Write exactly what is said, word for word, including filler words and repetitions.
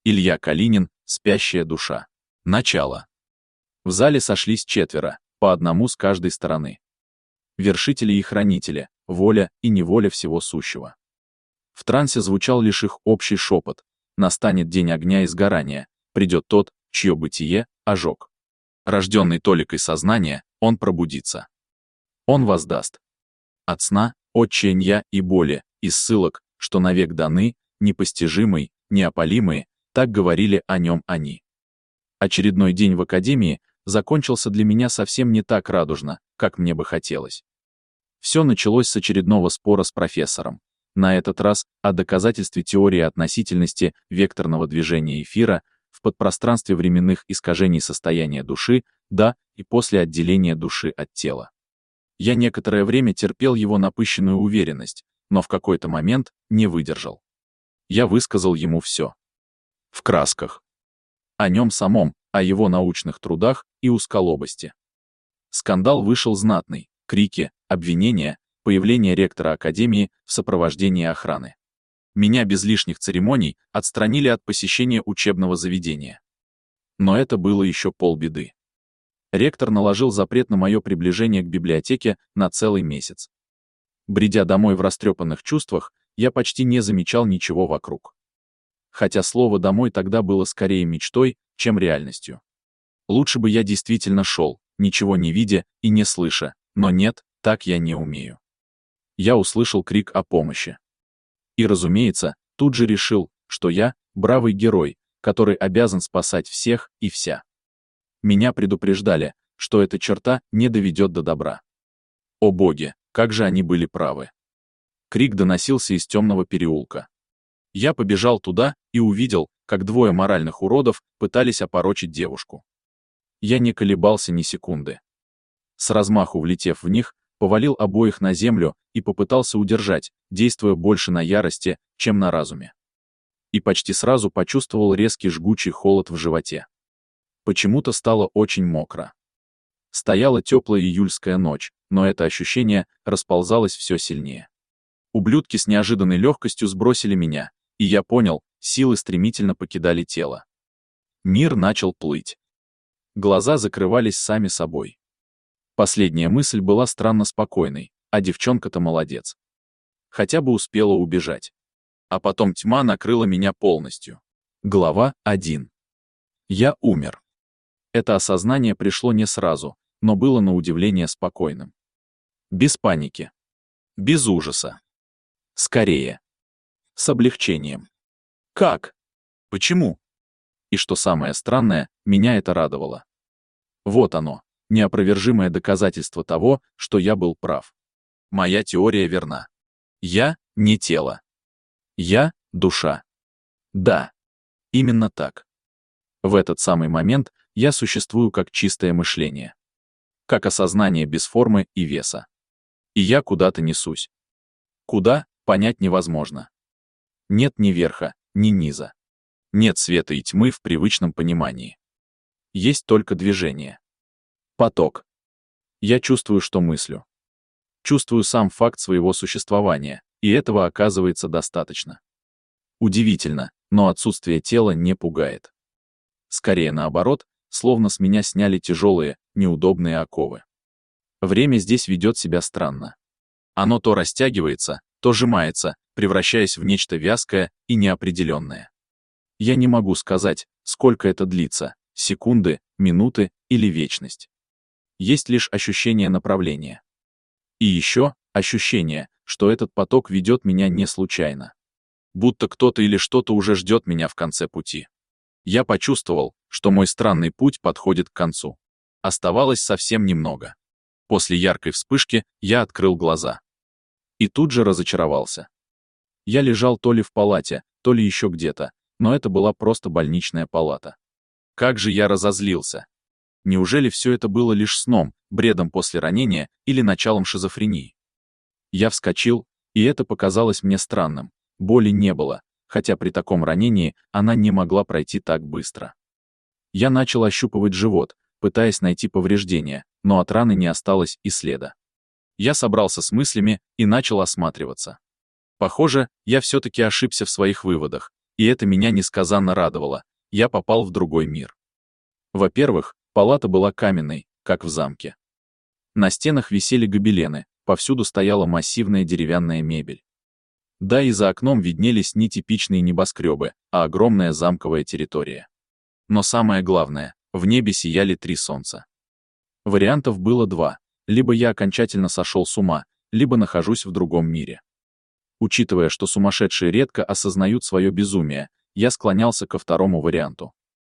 Илья Калинин, «Спящая душа». Начало. В зале сошлись четверо, по одному с каждой стороны. Вершители и хранители, воля и неволя всего сущего. В трансе звучал лишь их общий шепот: настанет день огня и сгорания, придет тот, чье бытие — ожог. Рожденный толикой сознания, он пробудится. Он воздаст. От сна, отчаяния и боли, из ссылок, что навек даны, непостижимый, неопалимые, так говорили о нем они. Очередной день в академии закончился для меня совсем не так радужно, как мне бы хотелось. Все началось с очередного спора с профессором. На этот раз о доказательстве теории относительности векторного движения эфира в подпространстве временных искажений состояния души до и после отделения души от тела. Я некоторое время терпел его напыщенную уверенность, но в какой-то момент не выдержал. Я высказал ему все. В красках. О нем самом, о его научных трудах и узколобости. Скандал вышел знатный: крики, обвинения, появление ректора академии в сопровождении охраны. Меня без лишних церемоний отстранили от посещения учебного заведения. Но это было еще полбеды. Ректор наложил запрет на мое приближение к библиотеке на целый месяц. Бредя домой в растрепанных чувствах, я почти не замечал ничего вокруг. Хотя слово «домой» тогда было скорее мечтой, чем реальностью. Лучше бы я действительно шел, ничего не видя и не слыша, но нет, так я не умею. Я услышал крик о помощи. И, разумеется, тут же решил, что я — бравый герой, который обязан спасать всех и вся. Меня предупреждали, что эта черта не доведет до добра. О боги, как же они были правы. Крик доносился из темного переулка. Я побежал туда и увидел, как двое моральных уродов пытались опорочить девушку. Я не колебался ни секунды. С размаху влетев в них, повалил обоих на землю и попытался удержать, действуя больше на ярости, чем на разуме. И почти сразу почувствовал резкий жгучий холод в животе. Почему-то стало очень мокро. Стояла теплая июльская ночь, но это ощущение расползалось все сильнее. Ублюдки с неожиданной легкостью сбросили меня, и я понял, силы стремительно покидали тело. Мир начал плыть. Глаза закрывались сами собой. Последняя мысль была странно спокойной: а девчонка-то молодец. Хотя бы успела убежать. А потом тьма накрыла меня полностью. Глава один. Я умер. Это осознание пришло не сразу, но было на удивление спокойным. Без паники. Без ужаса. Скорее. С облегчением. Как? Почему? И что самое странное, меня это радовало. Вот оно, неопровержимое доказательство того, что я был прав. Моя теория верна. Я — не тело. Я — душа. Да, именно так. В этот самый момент я существую как чистое мышление. Как осознание без формы и веса. И я куда-то несусь. Куда — понять невозможно. Нет ни верха, ни низа. Нет света и тьмы в привычном понимании. Есть только движение. Поток. Я чувствую, что мыслю. Чувствую сам факт своего существования, и этого оказывается достаточно. Удивительно, но отсутствие тела не пугает. Скорее наоборот, словно с меня сняли тяжелые, неудобные оковы. Время здесь ведет себя странно. Оно то растягивается, то сжимается, превращаясь в нечто вязкое и неопределенное. Я не могу сказать, сколько это длится — секунды, минуты или вечность. Есть лишь ощущение направления. И еще ощущение, что этот поток ведет меня не случайно. Будто кто-то или что-то уже ждет меня в конце пути. Я почувствовал, что мой странный путь подходит к концу. Оставалось совсем немного. После яркой вспышки я открыл глаза. И тут же разочаровался. Я лежал то ли в палате, то ли еще где-то, но это была просто больничная палата. Как же я разозлился! Неужели все это было лишь сном, бредом после ранения или началом шизофрении? Я вскочил, и это показалось мне странным. Боли не было, хотя при таком ранении она не могла пройти так быстро. Я начал ощупывать живот, пытаясь найти повреждения, но от раны не осталось и следа. Я собрался с мыслями и начал осматриваться. Похоже, я все-таки ошибся в своих выводах. И это меня несказанно радовало. Я попал в другой мир. Во-первых, палата была каменной, как в замке. На стенах висели гобелены, повсюду стояла массивная деревянная мебель. Да, и за окном виднелись не типичные небоскребы, а огромная замковая территория. Но самое главное, в небе сияли три солнца. Вариантов было два. Либо я окончательно сошел с ума, либо нахожусь в другом мире. Учитывая, что сумасшедшие редко осознают свое безумие, я склонялся ко второму варианту.